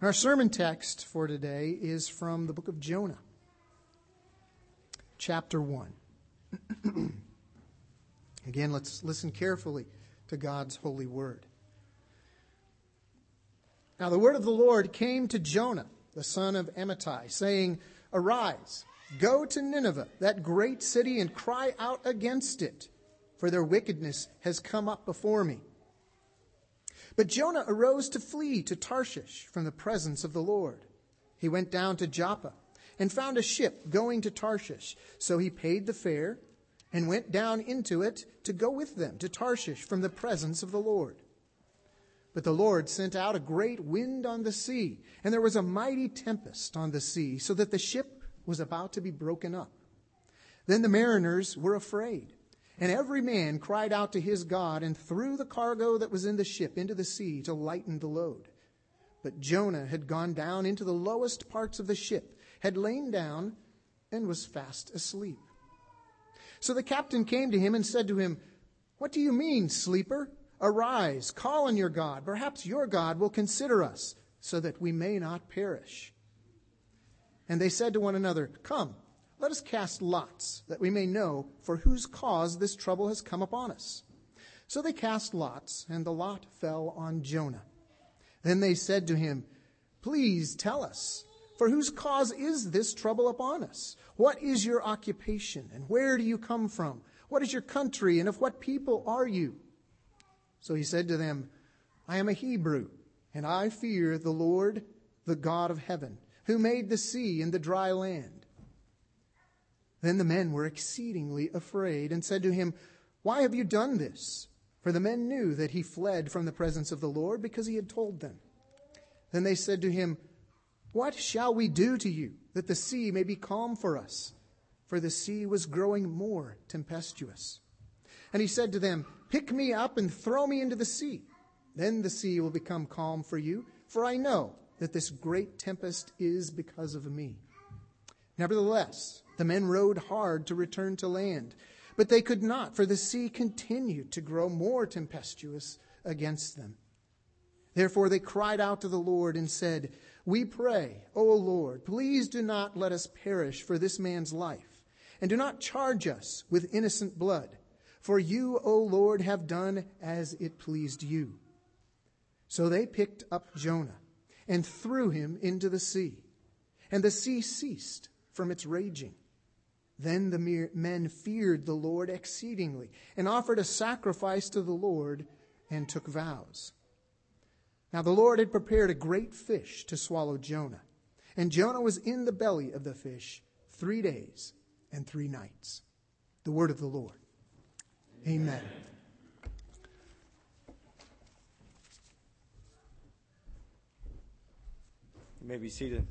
Our sermon text for today is from the book of Jonah, chapter 1. Again, let's listen carefully to God's holy word. Now the word of the Lord came to Jonah, the son of Amittai, saying, "Arise, go to Nineveh, that great city, and cry out against it, for their wickedness has come up before me." But Jonah arose to flee to Tarshish from the presence of the Lord. He went down to Joppa and found a ship going to Tarshish. So he paid the fare and went down into it to go with them to Tarshish from the presence of the Lord. But the Lord sent out a great wind on the sea, and there was a mighty tempest on the sea, so that the ship was about to be broken up. Then the mariners were afraid, and every man cried out to his God and threw the cargo that was in the ship into the sea to lighten the load. But Jonah had gone down into the lowest parts of the ship, had lain down, and was fast asleep. So the captain came to him and said to him, "What do you mean, sleeper? Arise, call on your God. Perhaps your God will consider us, so that we may not perish." And they said to one another, "Come, let us cast lots, that we may know for whose cause this trouble has come upon us." So they cast lots, and the lot fell on Jonah. Then they said to him, "Please tell us, for whose cause is this trouble upon us? What is your occupation, and where do you come from? What is your country, and of what people are you?" So he said to them, "I am a Hebrew, and I fear the Lord, the God of heaven, who made the sea and the dry land." Then the men were exceedingly afraid and said to him, "Why have you done this?" For the men knew that he fled from the presence of the Lord, because he had told them. Then they said to him, "What shall we do to you, that the sea may be calm for us?" For the sea was growing more tempestuous. And he said to them, "Pick me up and throw me into the sea. Then the sea will become calm for you, for I know that this great tempest is because of me." Nevertheless, the men rowed hard to return to land, but they could not, for the sea continued to grow more tempestuous against them. Therefore they cried out to the Lord and said, "We pray, O Lord, please do not let us perish for this man's life, and do not charge us with innocent blood. For you, O Lord, have done as it pleased you." So they picked up Jonah and threw him into the sea, and the sea ceased from its raging. Then the men feared the Lord exceedingly, and offered a sacrifice to the Lord, and took vows. Now the Lord had prepared a great fish to swallow Jonah, and Jonah was in the belly of the fish 3 days and 3 nights. The word of the Lord. Amen. You may be seated.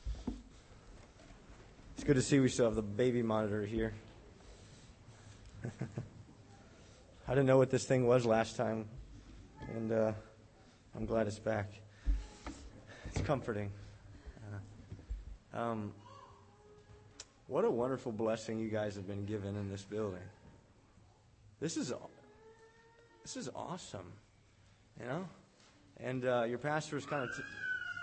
It's good to see we still have the baby monitor here. I didn't know what this thing was last time, and I'm glad it's back. It's comforting. What a wonderful blessing you guys have been given in this building. This is awesome, you know? And your pastor was kind of...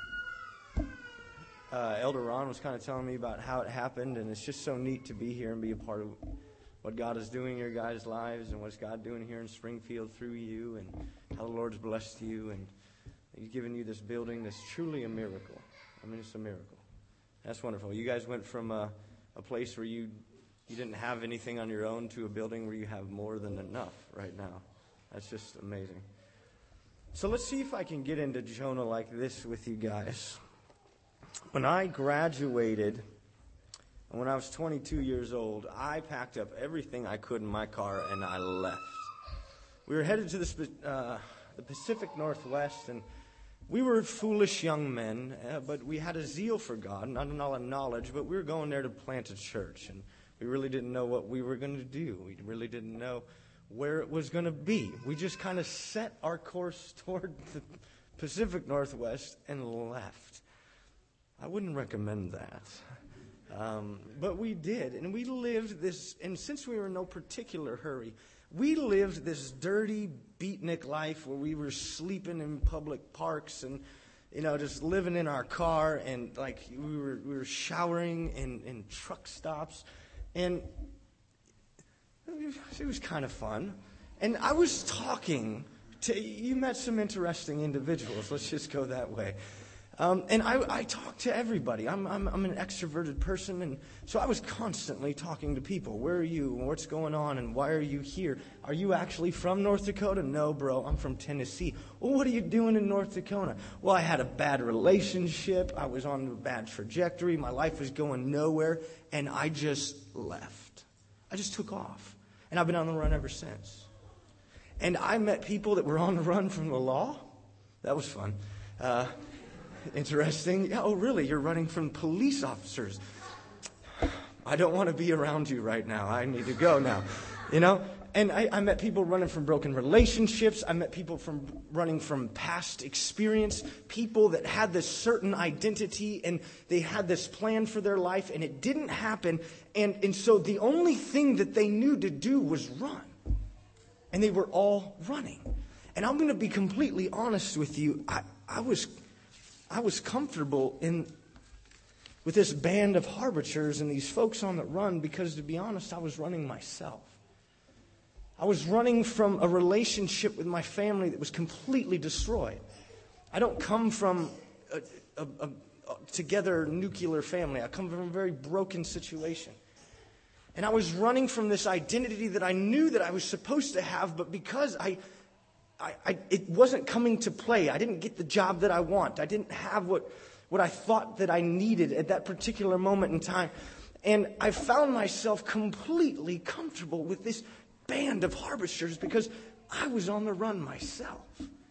Elder Ron was kind of telling me about how it happened, and it's just so neat to be here and be a part of what God is doing in your guys' lives, and what's God doing here in Springfield through you, and how the Lord's blessed you, and He's given you this building that's truly a miracle. I mean, it's a miracle. That's wonderful. You guys went from a place where you didn't have anything on your own to a building where you have more than enough right now. That's just amazing. So let's see if I can get into Jonah like this with you guys. When I graduated, and when I was 22 years old, I packed up everything I could in my car and I left. We were headed to the Pacific Northwest, and we were foolish young men, but we had a zeal for God, not a lot of knowledge, but we were going there to plant a church, and we really didn't know what we were going to do. We really didn't know where it was going to be. We just kind of set our course toward the Pacific Northwest and left. I wouldn't recommend that. But we did, and we lived this, and since we were in no particular hurry, we lived this dirty beatnik life where we were sleeping in public parks, and just living in our car, and like we were showering in truck stops, and it was kind of fun. And I was talking to, you met some interesting individuals, let's just go that way. And I talk to everybody. I'm an extroverted person, and so I was constantly talking to people. Where are you? What's going on? And why are you here? Are you actually from North Dakota? No, bro, I'm from Tennessee. Well, what are you doing in North Dakota? Well, I had a bad relationship. I was on a bad trajectory. My life was going nowhere, and I just left. I just took off, and I've been on the run ever since. And I met people that were on the run from the law. That was fun. Interesting. Oh, really? You're running from police officers. I don't want to be around you right now. I need to go now. And I met people running from broken relationships. I met people running from past experience. People that had this certain identity and they had this plan for their life and it didn't happen. And so the only thing that they knew to do was run. And they were all running. And I'm going to be completely honest with you. I was comfortable with this band of harbingers and these folks on the run because, to be honest, I was running myself. I was running from a relationship with my family that was completely destroyed. I don't come from a together nuclear family. I come from a very broken situation. And I was running from this identity that I knew that I was supposed to have, but because it wasn't coming to play. I didn't get the job that I want. I didn't have what I thought that I needed at that particular moment in time. And I found myself completely comfortable with this band of harbingers because I was on the run myself.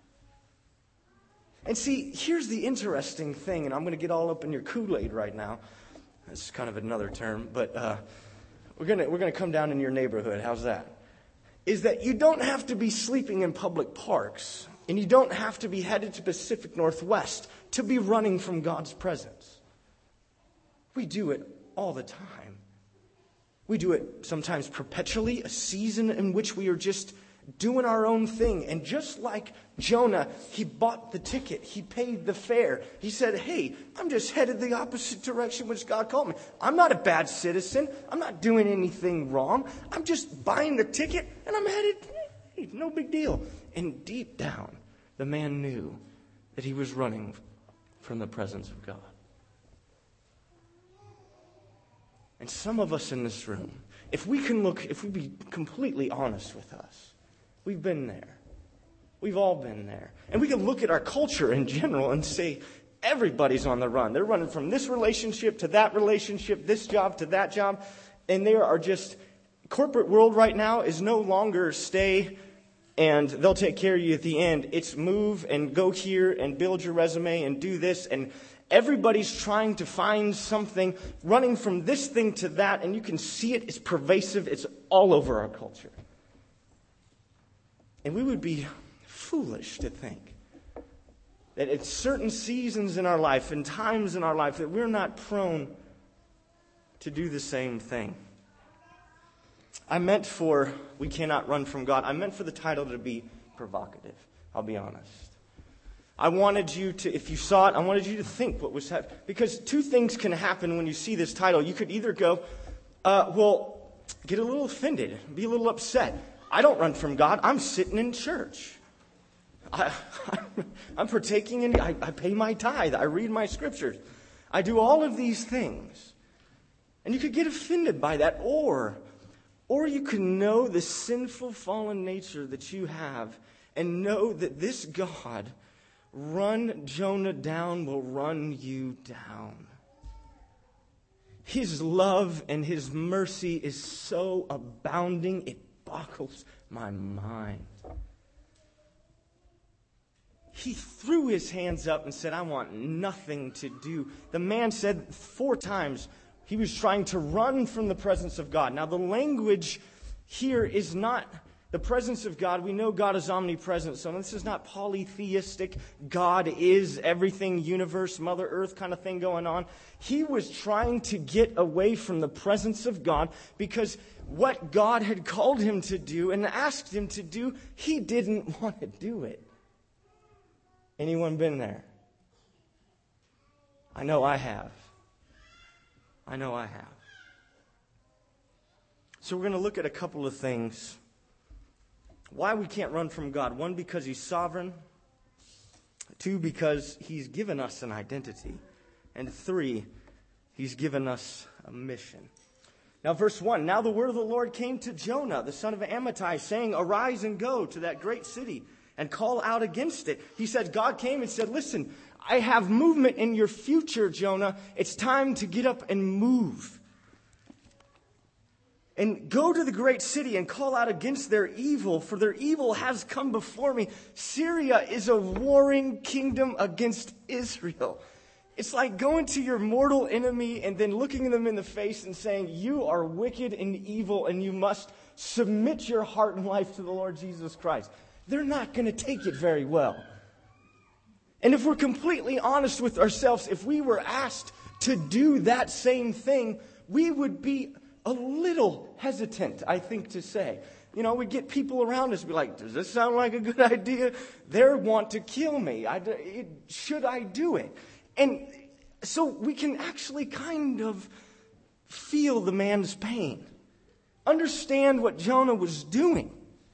And see, here's the interesting thing, and I'm going to get all up in your Kool-Aid right now. That's kind of another term, but we're going to come down in your neighborhood. How's that? Is that you don't have to be sleeping in public parks, and you don't have to be headed to Pacific Northwest to be running from God's presence. We do it all the time. We do it sometimes perpetually, a season in which we are just doing our own thing. And just like Jonah, he bought the ticket. He paid the fare. He said, hey, I'm just headed the opposite direction which God called me. I'm not a bad citizen. I'm not doing anything wrong. I'm just buying the ticket and I'm headed. Hey, no big deal. And deep down, the man knew that he was running from the presence of God. And some of us in this room, if we be completely honest with us, we've been there. We've all been there. And we can look at our culture in general and say, everybody's on the run. They're running from this relationship to that relationship, this job to that job. And they are just, corporate world right now is no longer stay and they'll take care of you at the end. It's move and go here and build your resume and do this. And everybody's trying to find something, running from this thing to that. And you can see it. It's pervasive. It's all over our culture. And we would be foolish to think that at certain seasons in our life and times in our life that we're not prone to do the same thing. We cannot run from God. I meant for the title to be provocative. I'll be honest. I wanted you to, if you saw it, I wanted you to think what was happening. Because two things can happen when you see this title. You could either go, get a little offended, be a little upset. I don't run from God. I'm sitting in church. I'm partaking in, I pay my tithe. I read my scriptures. I do all of these things. And you could get offended by that. Or you could know the sinful fallen nature that you have and know that this God, run Jonah down, will run you down. His love and his mercy is so abounding, it boggles my mind. He threw his hands up and said, I want nothing to do. The man said 4 times he was trying to run from the presence of God. Now the language here is not the presence of God. We know God is omnipresent, so this is not polytheistic. God is everything, universe, Mother Earth kind of thing going on. He was trying to get away from the presence of God because what God had called him to do and asked him to do, he didn't want to do it. Anyone been there? I know I have. I know I have. So we're going to look at a couple of things. Why we can't run from God. One, because He's sovereign. Two, because He's given us an identity. And three, He's given us a mission. Now, verse 1, now the word of the Lord came to Jonah, the son of Amittai, saying, arise and go to that great city and call out against it. He said, God came and said, listen, I have movement in your future, Jonah. It's time to get up and move. And go to the great city and call out against their evil, for their evil has come before me. Syria is a warring kingdom against Israel. It's like going to your mortal enemy and then looking them in the face and saying, you are wicked and evil and you must submit your heart and life to the Lord Jesus Christ. They're not going to take it very well. And if we're completely honest with ourselves, if we were asked to do that same thing, we would be a little hesitant, I think, to say. You know, we get people around us be like, does this sound like a good idea? They want to kill me. Should I do it? And so we can actually kind of feel the man's pain. Understand what Jonah was doing.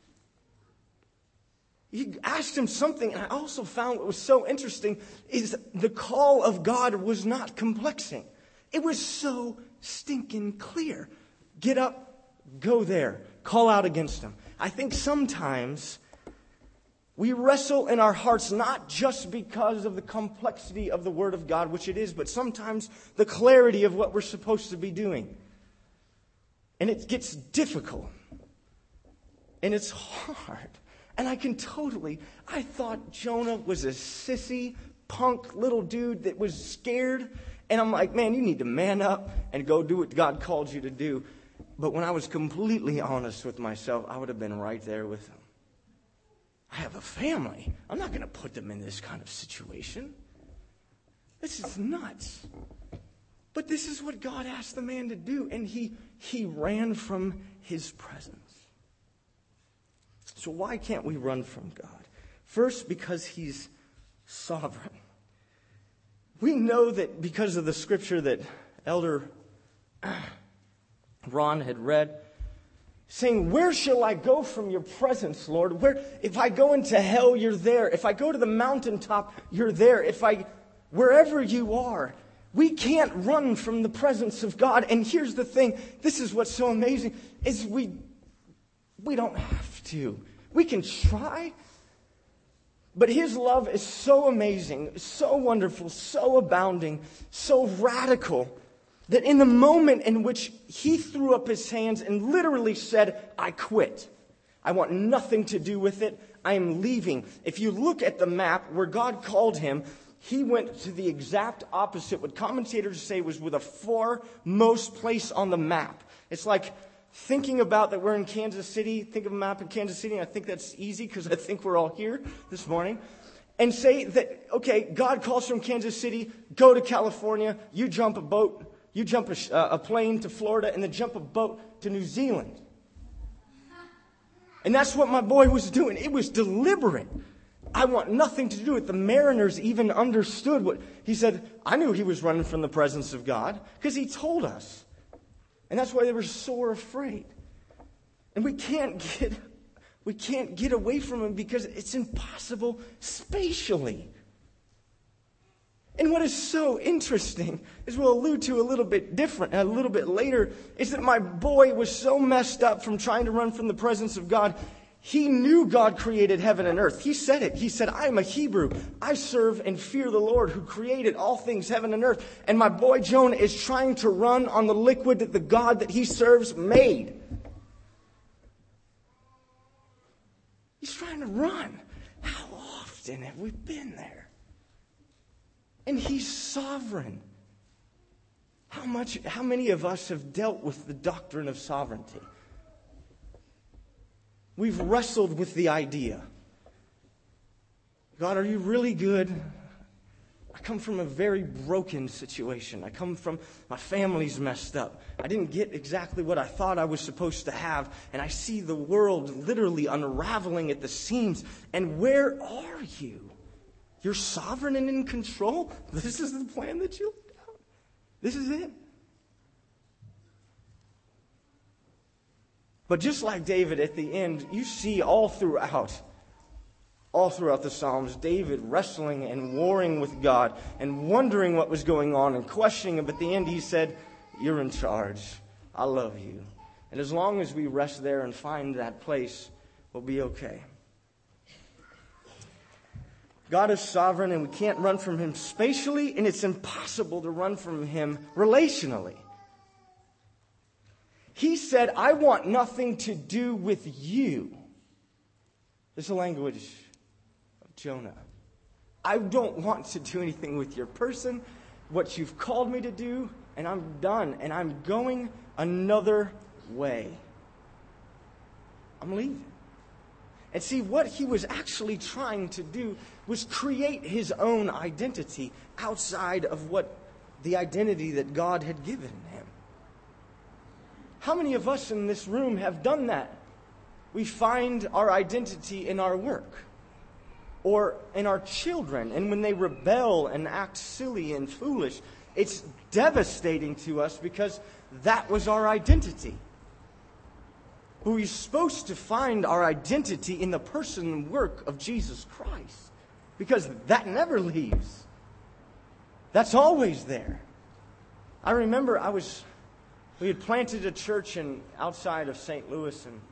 He asked him something, and I also found what was so interesting is the call of God was not complexing. It was so stinking clear. Get up, go there, call out against them. I think sometimes we wrestle in our hearts not just because of the complexity of the Word of God, which it is, but sometimes the clarity of what we're supposed to be doing. And it gets difficult. And it's hard. And I thought Jonah was a sissy, punk little dude that was scared. And I'm like, man, you need to man up and go do what God called you to do. But when I was completely honest with myself, I would have been right there with him. I have a family. I'm not going to put them in this kind of situation. This is nuts. But this is what God asked the man to do. And he ran from His presence. So why can't we run from God? First, because He's sovereign. We know that because of the scripture that Elder Ron had read, saying, where shall I go from your presence, Lord? If I go into hell, you're there. If I go to the mountaintop, you're there. Wherever you are, we can't run from the presence of God. And here's the thing. This is what's so amazing, is we don't have to. We can try. But His love is so amazing, so wonderful, so abounding, so radical, that in the moment in which He threw up His hands and literally said, I quit. I want nothing to do with it. I am leaving. If you look at the map where God called him, He went to the exact opposite. What commentators say was with a foremost place on the map. It's like thinking about that we're in Kansas City. Think of a map in Kansas City. And I think that's easy because I think we're all here this morning. And say that, okay, God calls from Kansas City, go to California, you jump a boat. You jump a plane to Florida and then jump a boat to New Zealand. And that's what my boy was doing. It was deliberate. I want nothing to do with it. The mariners even understood what he said. I knew he was running from the presence of God because He told us. And that's why they were sore afraid. And we can't get away from Him because it's impossible spatially. And what is so interesting, as we'll allude to a little bit later, is that my boy was so messed up from trying to run from the presence of God. He knew God created heaven and earth. He said it. He said, I am a Hebrew. I serve and fear the Lord who created all things, heaven and earth. And my boy Jonah is trying to run on the liquid that the God that he serves made. He's trying to run. How often have we been there? And He's sovereign. How many of us have dealt with the doctrine of sovereignty? We've wrestled with the idea. God, are you really good? I come from a very broken situation. My family's messed up. I didn't get exactly what I thought I was supposed to have. And I see the world literally unraveling at the seams. And where are you? You're sovereign and in control. This is the plan that you laid out. This is it. But just like David at the end, you see all throughout the Psalms, David wrestling and warring with God and wondering what was going on and questioning him. But at the end he said, you're in charge. I love you. And as long as we rest there and find that place, we'll be okay. God is sovereign and we can't run from Him spatially, and it's impossible to run from Him relationally. He said, I want nothing to do with you. This is the language of Jonah. I don't want to do anything with your person, what you've called me to do, and I'm done, and I'm going another way. I'm leaving. And see, what he was actually trying to do was create his own identity outside of what the identity that God had given him. How many of us in this room have done that? We find our identity in our work or in our children. And when they rebel and act silly and foolish, it's devastating to us because that was our identity. But we're supposed to find our identity in the person and work of Jesus Christ, because that never leaves. That's always there. I remember we had planted a church outside of St. Louis, and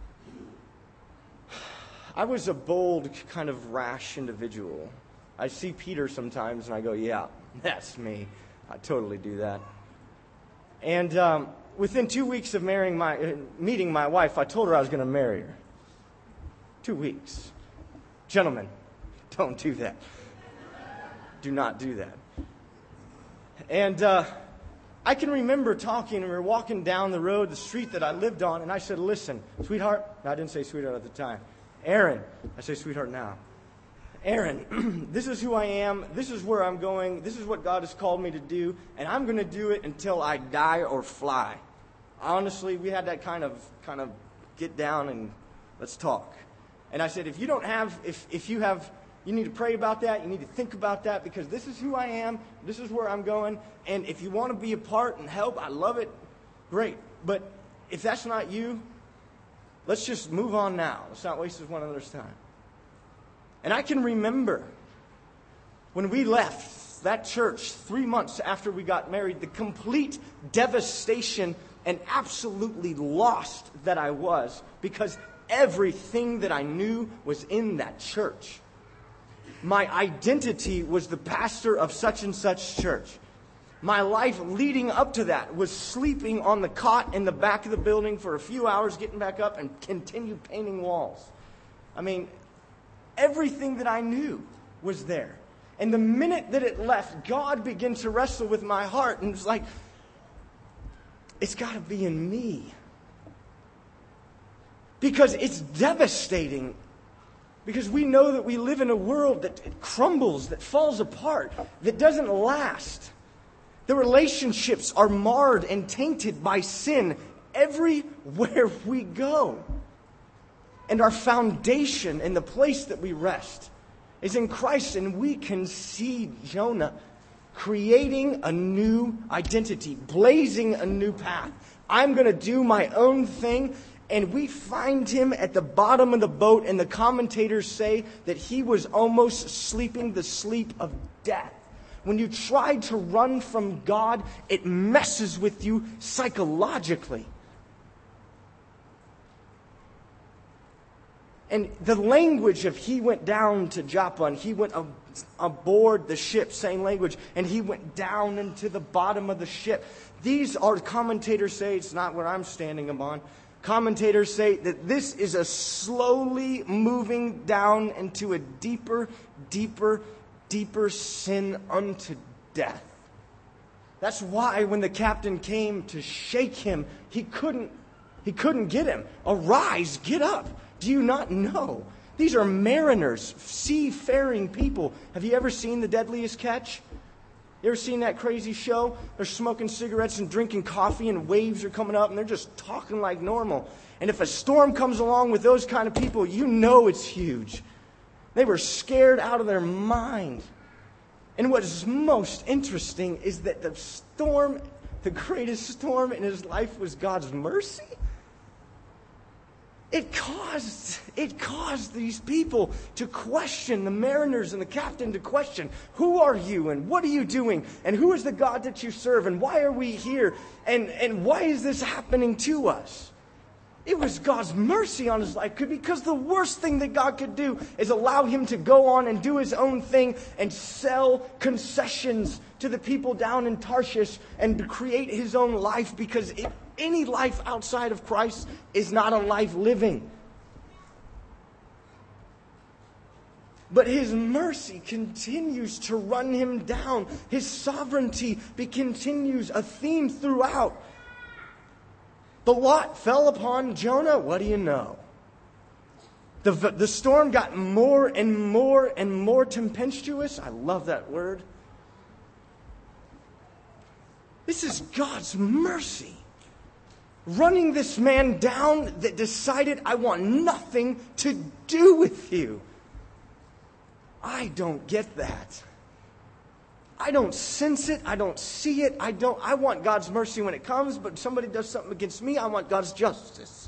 I was a bold, kind of rash individual. I see Peter sometimes and I go, yeah, that's me. I totally do that. And within 2 weeks of meeting my wife, I told her I was going to marry her. 2 weeks. Gentlemen, don't do that. Do not do that. And I can remember talking, and we were walking down the road, the street that I lived on, and I said, listen, sweetheart. No, I didn't say sweetheart at the time. Aaron. I say sweetheart now. Aaron, this is who I am. This is where I'm going. This is what God has called me to do. And I'm going to do it until I die or fly. Honestly, we had that kind of get down and let's talk. And I said, if you need to pray about that. You need to think about that, because this is who I am. This is where I'm going. And if you want to be a part and help, I love it. Great. But if that's not you, let's just move on now. Let's not waste one another's time. And I can remember when we left that church 3 months after we got married, the complete devastation and absolutely lost that I was, because everything that I knew was in that church. My identity was the pastor of such and such church. My life leading up to that was sleeping on the cot in the back of the building for a few hours, getting back up and continue painting walls. I mean, everything that I knew was there. And the minute that it left, God began to wrestle with my heart. And it was like, it's got to be in me. Because it's devastating. Because we know that we live in a world that crumbles, that falls apart, that doesn't last. The relationships are marred and tainted by sin everywhere we go. And our foundation and the place that we rest is in Christ. And we can see Jonah creating a new identity, blazing a new path. I'm going to do my own thing. And we find him at the bottom of the boat, and the commentators say that he was almost sleeping the sleep of death. When you try to run from God, it messes with you psychologically. And the language of he went down to Joppa, and he went aboard the ship, same language, and he went down into the bottom of the ship. These are, commentators say, it's not where I'm standing upon. Commentators say that this is a slowly moving down into a deeper, deeper, deeper sin unto death. That's why when the captain came to shake him, he couldn't get him. Arise, get up. Do you not know? These are mariners, seafaring people. Have you ever seen The Deadliest Catch? You ever seen that crazy show? They're smoking cigarettes and drinking coffee, and waves are coming up, and they're just talking like normal. And if a storm comes along with those kind of people, you know it's huge. They were scared out of their mind. And what is most interesting is that the storm, the greatest storm in his life, was God's mercy. It caused these people to question, the mariners and the captain to question, who are you and what are you doing? And who is the God that you serve? And why are we here? And why is this happening to us? It was God's mercy on his life, because the worst thing that God could do is allow him to go on and do his own thing and sell concessions to the people down in Tarshish and to create his own life, because any life outside of Christ is not a life living. But his mercy continues to run him down. His sovereignty continues a theme throughout. The lot fell upon Jonah. What do you know? The storm got more and more and more tempestuous. I love that word. This is God's mercy running this man down that decided, I want nothing to do with you. I don't get that. I don't sense it. I don't see it. I want God's mercy when it comes, but somebody does something against me, I want God's justice.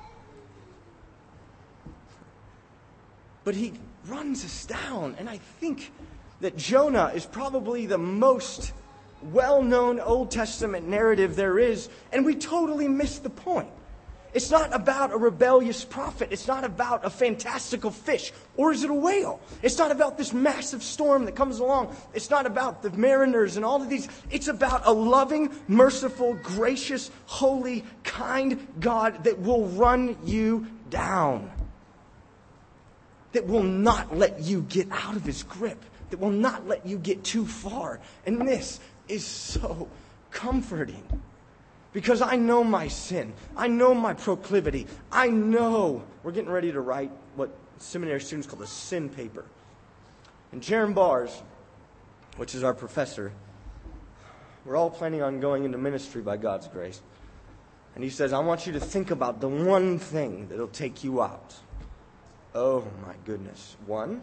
But he runs us down. And I think that Jonah is probably the most well-known Old Testament narrative there is, and we totally miss the point. It's not about a rebellious prophet. It's not about a fantastical fish. Or is it a whale? It's not about this massive storm that comes along. It's not about the mariners and all of these. It's about a loving, merciful, gracious, holy, kind God that will run you down. That will not let you get out of his grip. That will not let you get too far. And this is so comforting. Because I know my sin. I know my proclivity. I know. We're getting ready to write what seminary students call the sin paper. And Jaron Bars, which is our professor, we're all planning on going into ministry by God's grace. And he says, I want you to think about the one thing that'll take you out. Oh my goodness. One?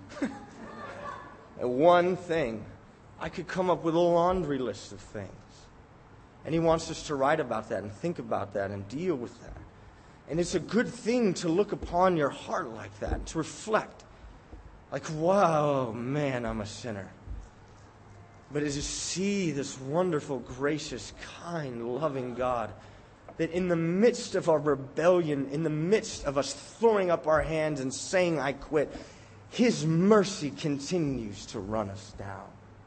One thing. I could come up with a laundry list of things. And he wants us to write about that and think about that and deal with that. And it's a good thing to look upon your heart like that, to reflect. Like, wow, man, I'm a sinner. But as you see this wonderful, gracious, kind, loving God, that in the midst of our rebellion, in the midst of us throwing up our hands and saying, I quit, his mercy continues to run us down.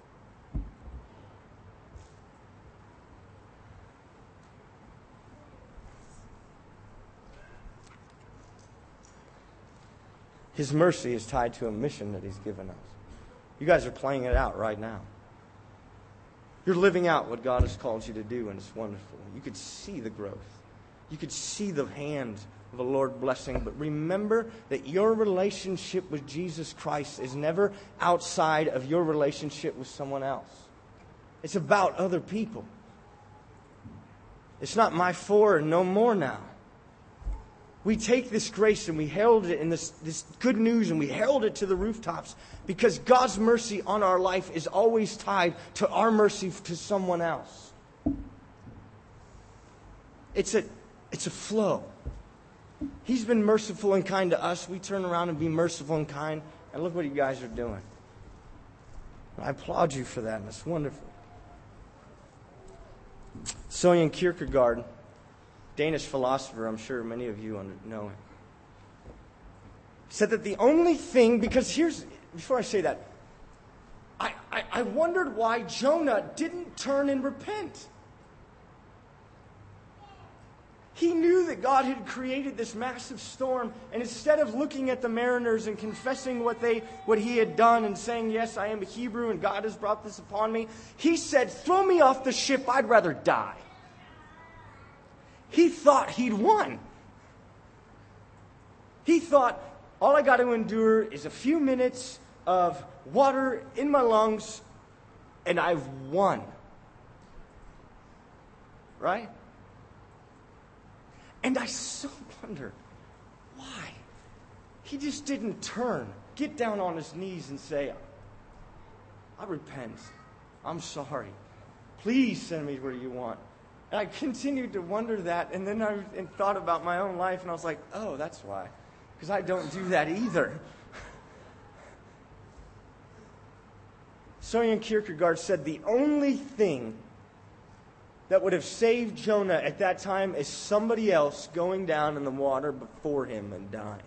His mercy is tied to a mission that he's given us. You guys are playing it out right now. You're living out what God has called you to do, and it's wonderful. You could see the growth. You could see the hand of the Lord blessing. But remember that your relationship with Jesus Christ is never outside of your relationship with someone else. It's about other people. It's not my for and no more now. We take this grace and we herald it in this good news and we herald it to the rooftops because God's mercy on our life is always tied to our mercy to someone else. It's a flow. He's been merciful and kind to us. We turn around and be merciful and kind. And look what you guys are doing. I applaud you for that, and it's wonderful. Søren Kierkegaard, Danish philosopher, I'm sure many of you know him, said that the only thing, before I say that, I wondered why Jonah didn't turn and repent. He knew that God had created this massive storm, and instead of looking at the mariners and confessing what he had done and saying, yes, I am a Hebrew and God has brought this upon me, he said, throw me off the ship, I'd rather die. He thought he'd won. He thought, all I got to endure is a few minutes of water in my lungs, and I've won. Right? And I so wonder why He just didn't turn, get down on his knees and say, I repent. I'm sorry. Please send me where you want. And I continued to wonder that, and then I thought about my own life, and I was like, oh, that's why. Because I don't do that either. Søren Kierkegaard said the only thing that would have saved Jonah at that time is somebody else going down in the water before him and dying.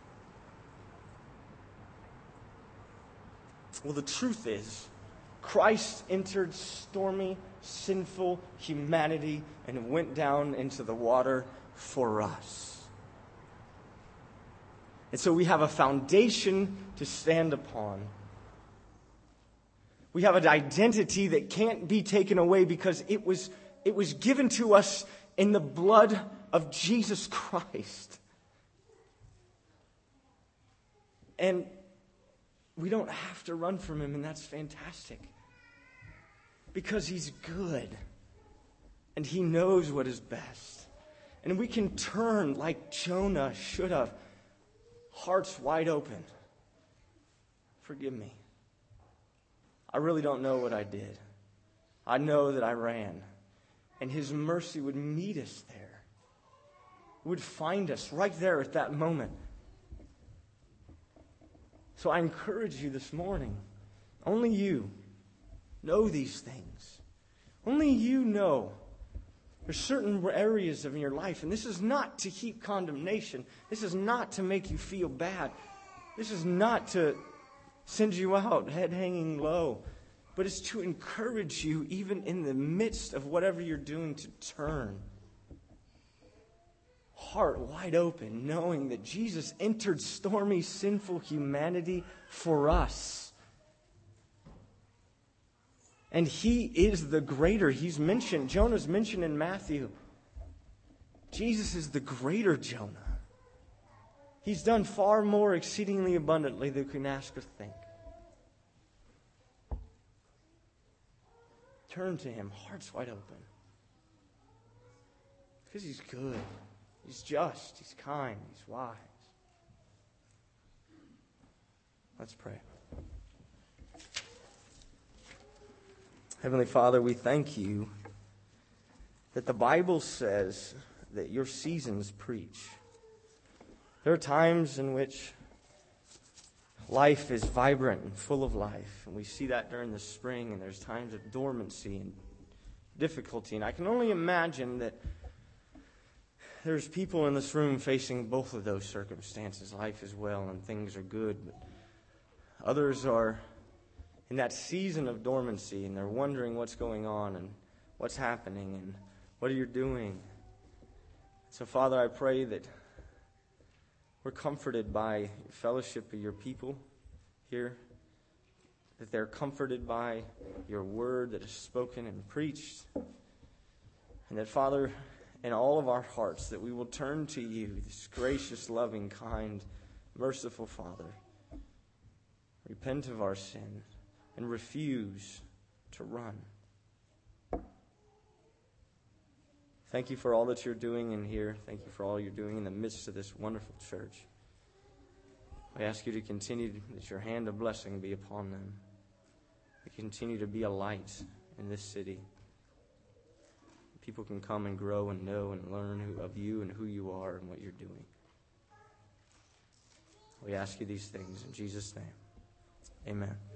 Well, the truth is, Christ entered stormy, sinful humanity and went down into the water for us. And so we have a foundation to stand upon. We have an identity that can't be taken away because it was given to us in the blood of Jesus Christ. And we don't have to run from him, and that's fantastic. Because he's good. And he knows what is best. And we can turn like Jonah should have. Hearts wide open. Forgive me. I really don't know what I did. I know that I ran. And his mercy would meet us there. Would find us right there at that moment. So I encourage you this morning. Only you know these things. Only you know. There's certain areas of your life. And this is not to heap condemnation. This is not to make you feel bad. This is not to send you out head hanging low. But it's to encourage you, even in the midst of whatever you're doing, to turn. Heart wide open, knowing that Jesus entered stormy, sinful humanity for us. And he is the greater. He's mentioned, Jonah's mentioned in Matthew. Jesus is the greater Jonah. He's done far more exceedingly abundantly than we can ask or think. Turn to him, hearts wide open. Because he's good. He's just. He's kind. He's wise. Let's pray. Heavenly Father, we thank you that the Bible says that your seasons preach. There are times in which life is vibrant and full of life. And we see that during the spring, and there's times of dormancy and difficulty. And I can only imagine that there's people in this room facing both of those circumstances. Life is well and things are good. But others are in that season of dormancy, and they're wondering what's going on and what's happening and what are you doing. So, Father, I pray that we're comforted by fellowship of your people here, that they're comforted by your word that is spoken and preached, and that, Father, in all of our hearts, that we will turn to you, this gracious, loving, kind, merciful Father, repent of our sin, and refuse to run. Thank you for all that you're doing in here. Thank you for all you're doing in the midst of this wonderful church. I ask you to continue, that your hand of blessing be upon them. To continue to be a light in this city. People can come and grow and know and learn of you and who you are and what you're doing. We ask you these things in Jesus' name. Amen.